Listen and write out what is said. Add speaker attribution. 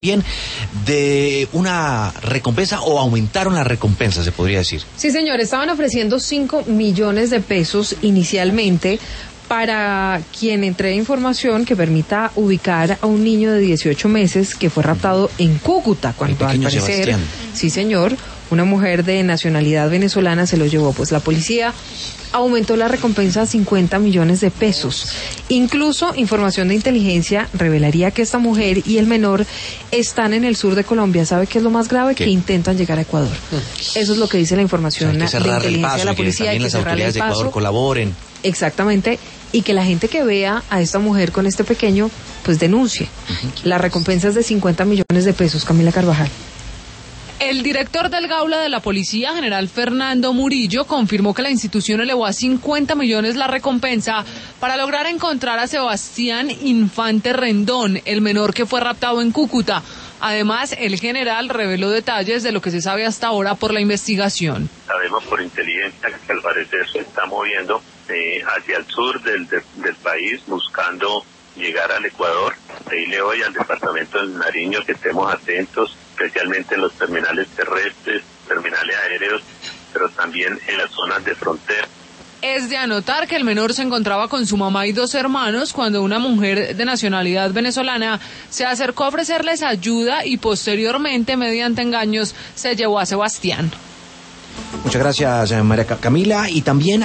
Speaker 1: bien de una recompensa, o aumentaron la recompensa, se podría decir.
Speaker 2: Sí, señor, estaban ofreciendo 5 millones de pesos inicialmente para quien entregue información que permita ubicar a un niño de 18 meses que fue raptado en Cúcuta, cuando al parecer,
Speaker 1: Sebastián.
Speaker 2: Sí, señor, una mujer de nacionalidad venezolana se lo llevó. Pues la policía aumentó la recompensa a 50 millones de pesos. Incluso información de inteligencia revelaría que esta mujer y el menor están en el sur de Colombia. ¿Sabe qué es lo más grave?
Speaker 1: ¿Qué?
Speaker 2: Que intentan llegar a Ecuador. Eso es lo que dice la información
Speaker 1: Hay que
Speaker 2: de
Speaker 1: cerrar el
Speaker 2: inteligencia
Speaker 1: paso,
Speaker 2: de la
Speaker 1: y que
Speaker 2: policía. Hay
Speaker 1: también
Speaker 2: que
Speaker 1: las
Speaker 2: cerrar
Speaker 1: autoridades de
Speaker 2: el
Speaker 1: Ecuador
Speaker 2: paso.
Speaker 1: colaboren.
Speaker 2: Exactamente, y que la gente que vea a esta mujer con este pequeño, pues denuncie. La recompensa es de 50 millones de pesos, Camila Carvajal.
Speaker 3: El director del Gaula de la Policía, general Fernando Murillo, confirmó que la institución elevó a 50 millones la recompensa para lograr encontrar a Sebastián Infante Rendón, el menor que fue raptado en Cúcuta. Además, el general reveló detalles de lo que se sabe hasta ahora por la investigación.
Speaker 4: Sabemos por inteligencia que al parecer se está moviendo hacia el sur del país, buscando llegar al Ecuador. Pedirle hoy al departamento del Nariño que estemos atentos, especialmente en los terminales terrestres, terminales aéreos, pero también en las zonas de frontera.
Speaker 3: Es de anotar que el menor se encontraba con su mamá y 2 hermanos cuando una mujer de nacionalidad venezolana se acercó a ofrecerles ayuda y posteriormente, mediante engaños, se llevó a Sebastián.
Speaker 1: Muchas gracias, María Camila. Y también